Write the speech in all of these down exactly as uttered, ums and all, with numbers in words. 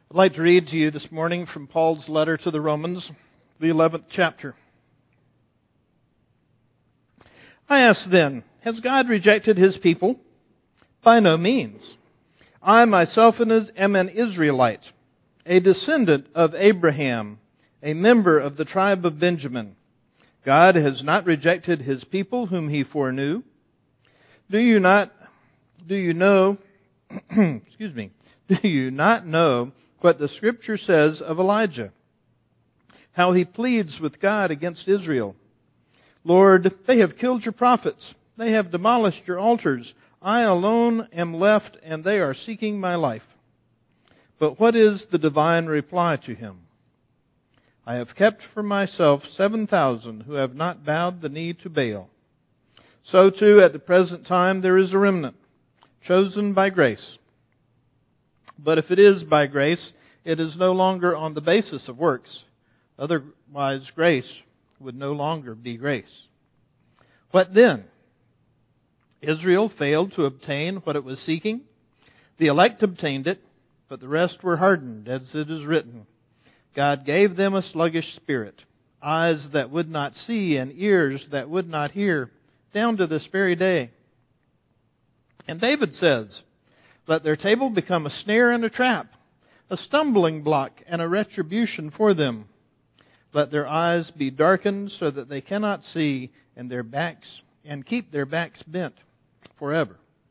I'd like to read to you this morning from Paul's letter to the Romans, the eleventh chapter. I ask then, has God rejected his people? By no means. I myself am an Israelite, a descendant of Abraham, a member of the tribe of Benjamin. God has not rejected his people whom he foreknew. Do you not, do you know, excuse me, do you not know what the scripture says of Elijah? How he pleads with God against Israel. Lord, they have killed your prophets. They have demolished your altars. I alone am left, and they are seeking my life. But what is the divine reply to him? I have kept for myself seven thousand who have not bowed the knee to Baal. So too, at the present time, there is a remnant, chosen by grace. But if it is by grace, it is no longer on the basis of works. Otherwise, grace would no longer be grace. What then? Israel failed to obtain what it was seeking. The elect obtained it, but the rest were hardened, as it is written. God gave them a sluggish spirit, eyes that would not see and ears that would not hear, down to this very day. And David says, let their table become a snare and a trap, a stumbling block and a retribution for them. Let their eyes be darkened so that they cannot see, and their backs and keep their backs bent forever.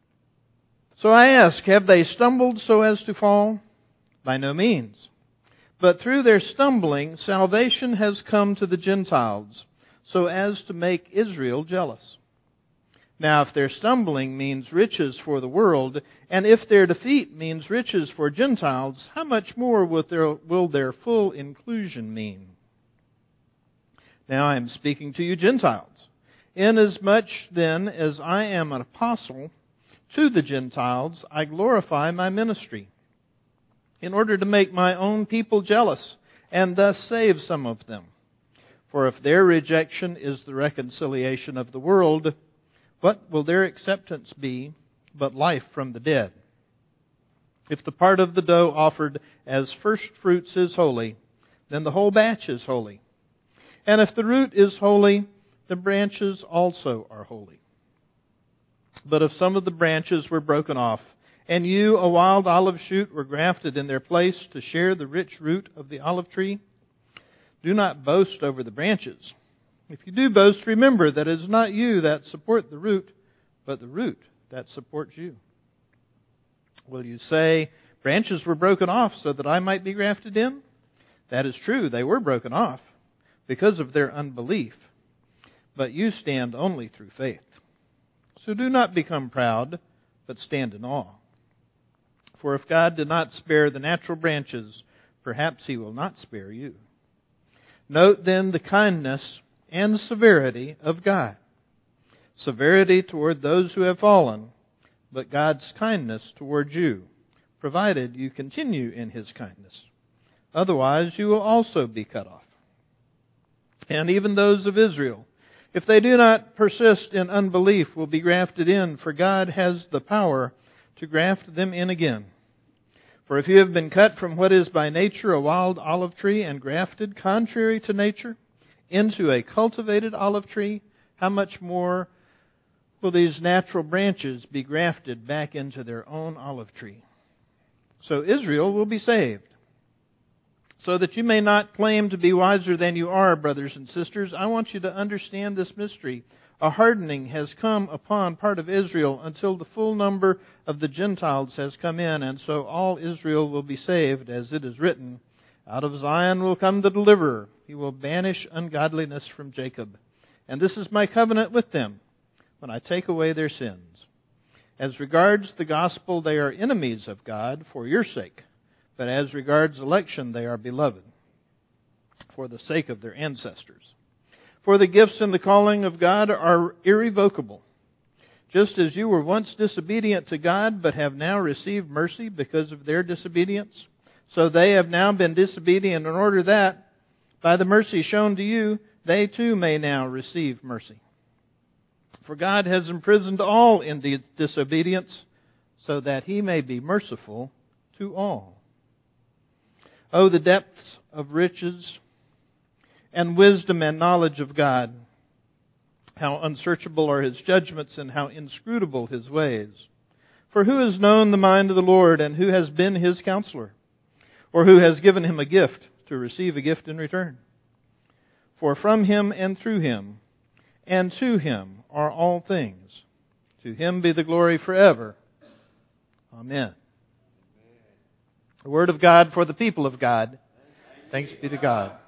So I ask, have they stumbled so as to fall? By no means. But through their stumbling, salvation has come to the Gentiles, so as to make Israel jealous. Now, if their stumbling means riches for the world, and if their defeat means riches for Gentiles, how much more will their, will their full inclusion mean? Now I am speaking to you Gentiles. Inasmuch then as I am an apostle to the Gentiles, I glorify my ministry, in order to make my own people jealous, and thus save some of them. For if their rejection is the reconciliation of the world, what will their acceptance be but life from the dead? If the part of the dough offered as first fruits is holy, then the whole batch is holy. And if the root is holy, the branches also are holy. But if some of the branches were broken off, and you, a wild olive shoot, were grafted in their place to share the rich root of the olive tree, do not boast over the branches. If you do boast, remember that it is not you that support the root, but the root that supports you. Will you say, branches were broken off so that I might be grafted in? That is true, they were broken off because of their unbelief. But you stand only through faith. So do not become proud, but stand in awe. For if God did not spare the natural branches, perhaps he will not spare you. Note then the kindness and severity of God. Severity toward those who have fallen, but God's kindness toward you, provided you continue in his kindness. Otherwise you will also be cut off. And even those of Israel, if they do not persist in unbelief, will be grafted in, for God has the power to graft them in again. For if you have been cut from what is by nature a wild olive tree and grafted contrary to nature into a cultivated olive tree, how much more will these natural branches be grafted back into their own olive tree? So Israel will be saved. So that you may not claim to be wiser than you are, brothers and sisters, I want you to understand this mystery. A hardening has come upon part of Israel until the full number of the Gentiles has come in, and so all Israel will be saved, as it is written, out of Zion will come the deliverer. He will banish ungodliness from Jacob. And this is my covenant with them, when I take away their sins. As regards the gospel, they are enemies of God for your sake. But as regards election, they are beloved, for the sake of their ancestors. For the gifts and the calling of God are irrevocable. Just as you were once disobedient to God, but have now received mercy because of their disobedience, so they have now been disobedient in order that, by the mercy shown to you, they too may now receive mercy. For God has imprisoned all in disobedience, so that he may be merciful to all. Oh, the depths of riches and wisdom and knowledge of God. How unsearchable are his judgments and how inscrutable his ways. For who has known the mind of the Lord, and who has been his counselor? Or who has given him a gift to receive a gift in return? For from him and through him and to him are all things. To him be the glory forever. Amen. The word of God for the people of God. Thanks be to God.